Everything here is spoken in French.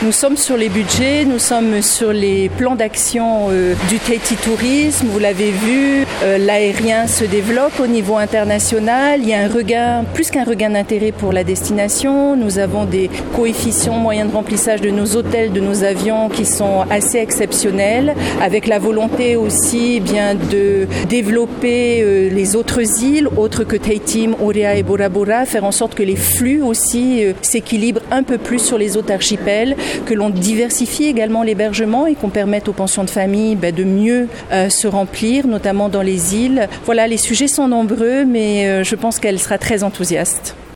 Nous sommes sur les budgets, nous sommes sur les plans d'action du Tahiti Tourisme. Vous l'avez vu, l'aérien se développe au niveau international. Il y a un regain, plus qu'un regain d'intérêt pour la destination. Nous avons des coefficients moyens de remplissage de nos hôtels, de nos avions qui sont assez exceptionnels, avec la volonté aussi de développer les autres îles, autres que Tahiti, Moorea et Bora Bora, faire en sorte que les flux aussi s'équilibrent un peu plus sur les autres archipels, que l'on diversifie également l'hébergement et qu'on permette aux pensions de famille de mieux se remplir, notamment dans les îles. Voilà, les sujets sont nombreux, mais je pense qu'elle sera très enthousiaste.